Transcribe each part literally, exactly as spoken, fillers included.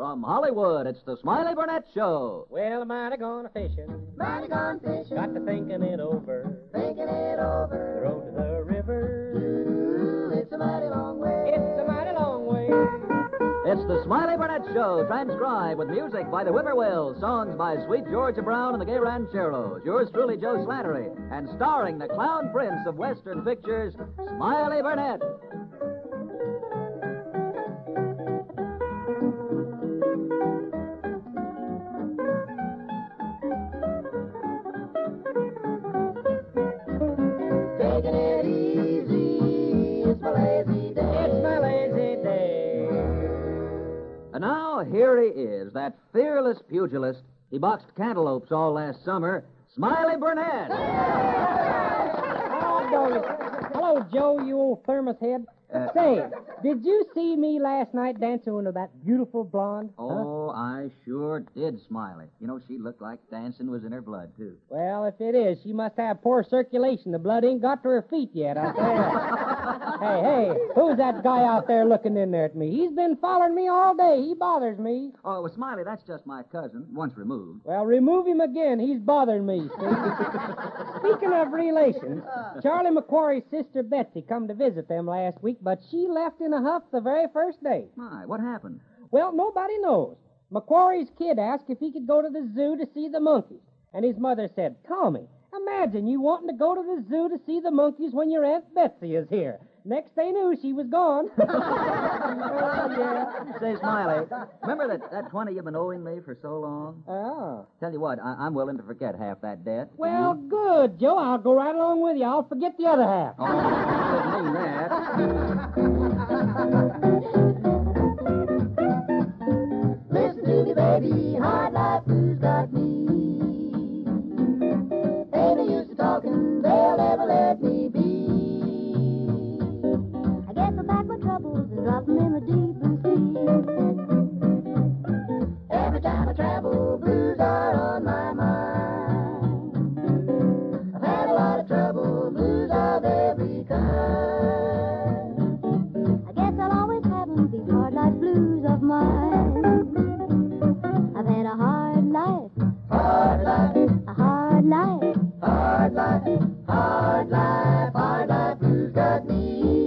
From Hollywood, it's the Smiley Burnett Show. Well, mighty gone a-fishing. Mighty gone fishing. Got to thinking it over. Thinking it over. The road to the river. Ooh, it's a mighty long way. It's a mighty long way. It's the Smiley Burnett Show, transcribed with music by the Whippoorwills, songs by Sweet Georgia Brown and the Gay Rancheros, yours truly, Joe Slattery, and starring the clown prince of Western pictures, Smiley Burnett. Taking it easy, it's my lazy day. It's my lazy day. And now, here he is, that fearless pugilist. He boxed cantaloupes all last summer, Smiley Burnett. Oh, darling. Hello, Joe, you old thermos head. Uh, Say, did you see me last night dancing with that beautiful blonde? Oh, I sure did, Smiley. You know, she looked like dancing was in her blood, too. Well, if it is, she must have poor circulation. The blood ain't got to her feet yet, I tell you. Hey, hey, who's that guy out there looking in there at me? He's been following me all day. He bothers me. Oh, well, Smiley, that's just my cousin, once removed. Well, remove him again. He's bothering me, see? Speaking of relations, Charlie McQuarrie's sister Betsy come to visit them last week, but she left in a huff the very first day. My, what happened? Well, nobody knows. McQuarrie's kid asked if he could go to the zoo to see the monkeys. And his mother said, Tommy, imagine you wanting to go to the zoo to see the monkeys when your Aunt Betsy is here. Next they knew, she was gone. Oh, yeah. Say, Smiley, remember that, that twenty you've been owing me for so long? Oh. Tell you what, I, I'm willing to forget half that debt. Well, good, Joe. I'll go right along with you. I'll forget the other half. Oh, I didn't mean that. Listen to me, baby, hard life blues got me. Ain't no use to talking, they'll never let me be. I guess I pack my troubles and drop them in the deep blue sea. Every time I travel, blues are on my mind. I've had a lot of trouble, blues of every kind. I guess I'll always have them, these hard life blues of mine. I've had a hard life, hard life, a hard life, hard life, hard life, hard life blues got me.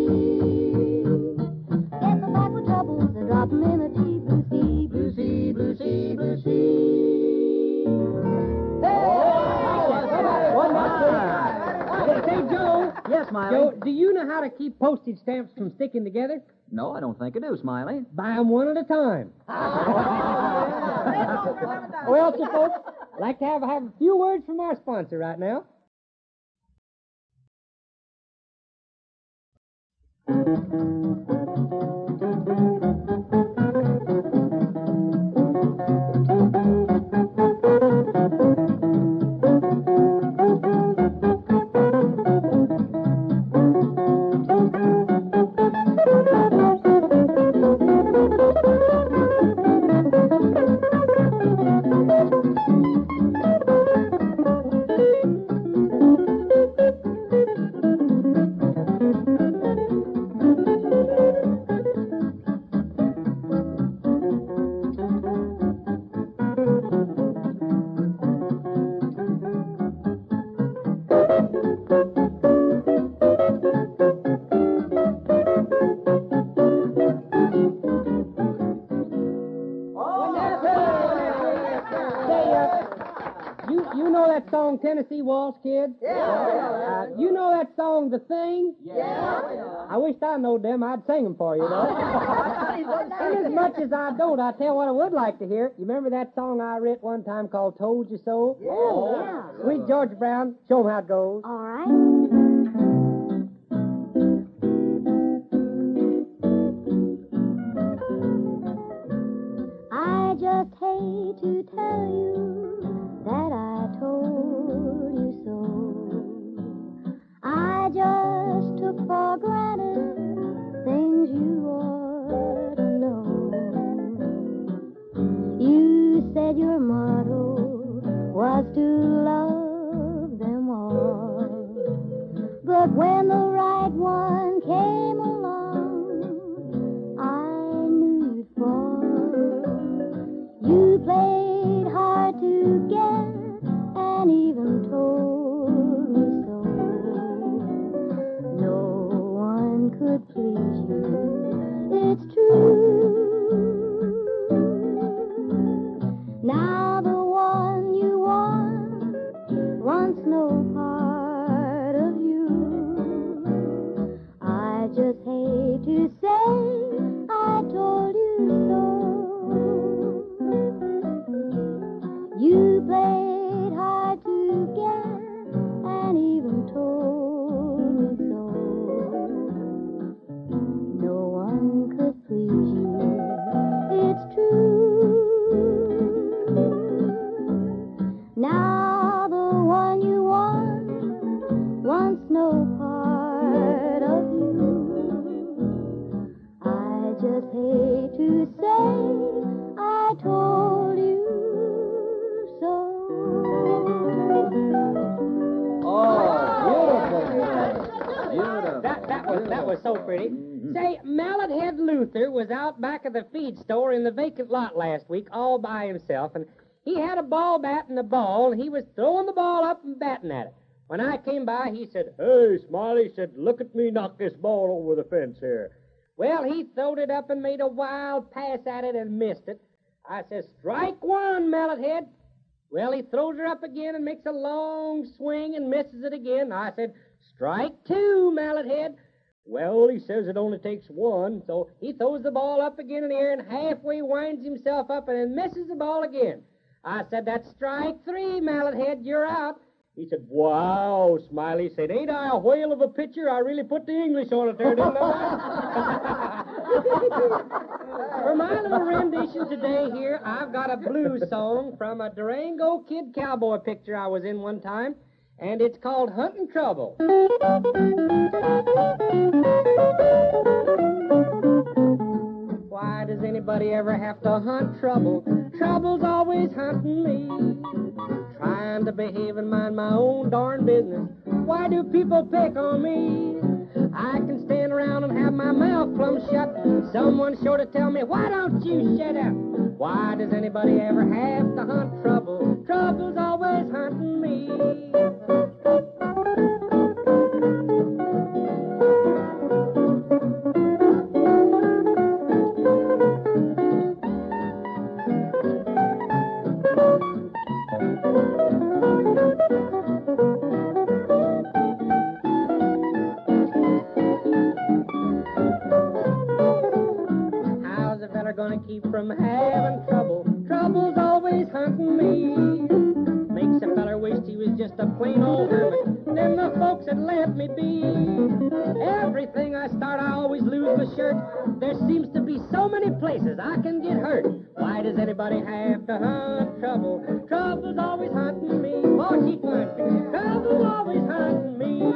Get them back with troubles and drop them in the deep blue sea, blue sea, blue sea, blue sea. One more Say, Joe. Yes, Smiley. Joe, do you know how to keep postage stamps from sticking together? No, I don't think I do, Smiley. Buy them one at a time. Well, so folks, I'd like to have, have a few words from our sponsor right now. Song Tennessee Waltz, kid? Yeah. Uh, you know that song, The Thing? Yeah. I wish I knowed them. I'd sing them for you, though. And as much as I don't, I tell you what I would like to hear. You remember that song I writ one time called Told You So? Oh, yeah. Sweet Georgia Brown, show 'em how it goes. All right. I just hate to tell you that I told you so. I just took for granted things you ought to know. You said your motto was to love them all. But when the right one came along, I knew you'd fall played hard to get and even told me so. No one could please you, it's true. Now the one you want wants no part of you. I just hate to say I told you so. You played hard to get and even told me so. No one could please you, it's true. Now the one you want wants no part of you. I just hate to say I told you so. Oh, beautiful. Beautiful. That, that was that was so pretty. Mhm. Say, Mallet Head Luther was out back of the feed store in the vacant lot last week all by himself, and he had a ball bat and a ball, and he was throwing the ball up and batting at it. When I came by, he said, "Hey, Smiley," he said, "look at me knock this ball over the fence here." Well, he throwed it up and made a wild pass at it and missed it. I says, "Strike one, Mallet Head." Well, he throws her up again and makes a long swing and misses it again. I said, "Strike two, Mallet Head." Well, he says it only takes one, so he throws the ball up again in the air and halfway winds himself up and then misses the ball again. I said, "That's strike three, Mallet Head, you're out." He said, "Wow, Smiley," said, "ain't I a whale of a pitcher? I really put the English on it there, didn't I?" For my little rendition today here, I've got a blues song from a Durango Kid cowboy picture I was in one time, and it's called Hunting Trouble. Why does anybody ever have to hunt trouble? Trouble's always hunting me. Trying to behave and mind my own darn business. Why do people pick on me? I can stand around and have my mouth plumb shut. Someone's sure to tell me, "Why don't you shut up?" Why does anybody ever have to hunt trouble? Trouble's always hunting me. How's a feller gonna keep from having trouble? Trouble's always hunting me. Makes a feller wish he was just a plain old hermit. Then the folks had let me be. Everything I start, I always lose my shirt. There seems to be so many places I can get hurt. Why does anybody have to hunt trouble? Trouble's always hunting me. Oh, keep one. Trouble's always hunting me.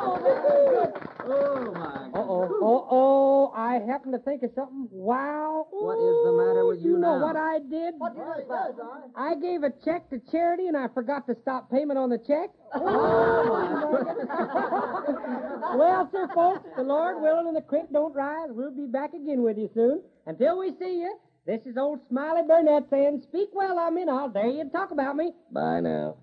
Uh-oh, uh-oh, I happen to think of something. Wow, What is the matter with you, You know now? what I did? What did you do, son? I gave a check to charity and I forgot to stop payment on the check. Well, sir, folks, the Lord willing and the creek don't rise, we'll be back again with you soon. Until we see you, this is old Smiley Burnett saying, speak well of me and I'll dare you to talk about me. Bye now.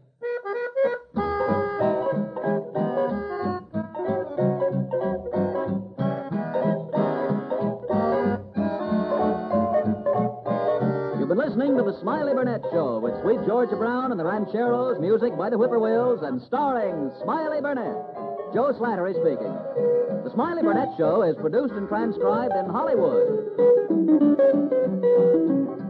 You've been listening to The Smiley Burnett Show with Sweet Georgia Brown and the Rancheros, music by the Whippoorwills, and starring Smiley Burnett. Joe Slattery speaking. The Smiley Burnett Show is produced and transcribed in Hollywood.